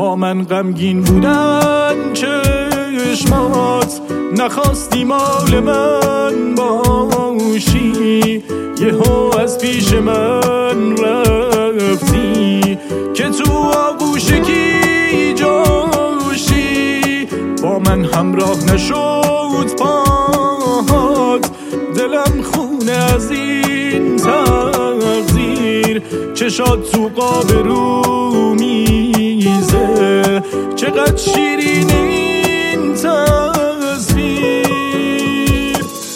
با من غمگین بودن چشمات، نخواستی مال من باشی، یهو از پیش من رفتی که تو آغوش کی جاشی. با من همراه نشد پاهات، دلم خونه از این تقدیر، چشات تو قاب رو میزه، چقدر شیرین این تصویر.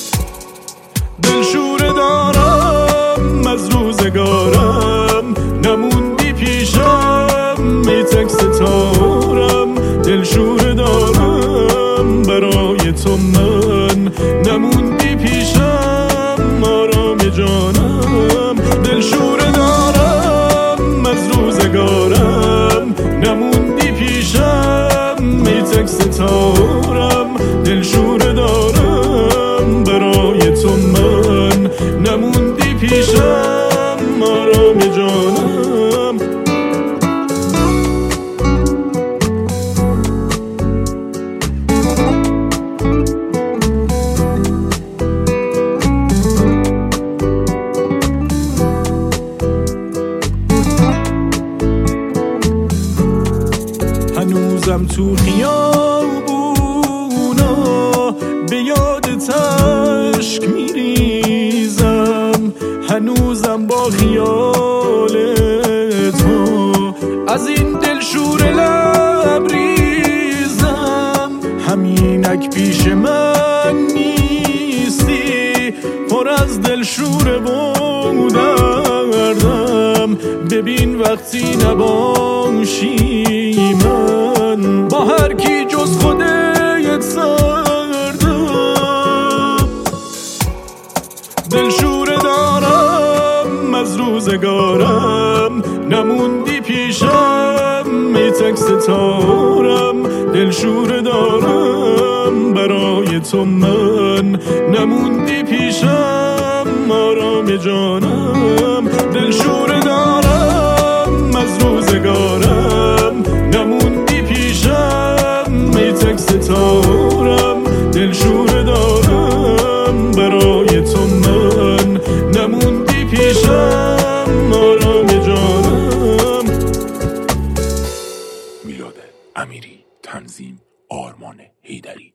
دلشوره دارم از روزگارم، نموندی پیشم ای تک ستارم. دلشوره دارم برای تو من، نموندی پیشم آرام جانم. دلشوره دارم از روزگارم، نموندی پیشم ای تک ستارم. دلشوره دارم برای تو من، نموندی پیشم آرام جانم. هنوزم تو خیابونا به یادت اشک میریزم، هنوزم با خیال تو از این دلشوره لبریزم. همینک پیش من نیستی، پر از دلشوره بودردم. ببین وقتی نباشی من با هر کی جز خودت سردم. دلشوره دارم از روزگارم، نموندی پیشم ای تک ستارم. دلشوره دارم برای تو من، نموندی پیشم آرام جانم. دلشوره دارم از روزگارم، نموندی پیشم ای تک ستارم. دلشوره دارم برای تو من، نموندی پیشم آرام جانم. میلاد امیری، تنظیم آرمان حیدری.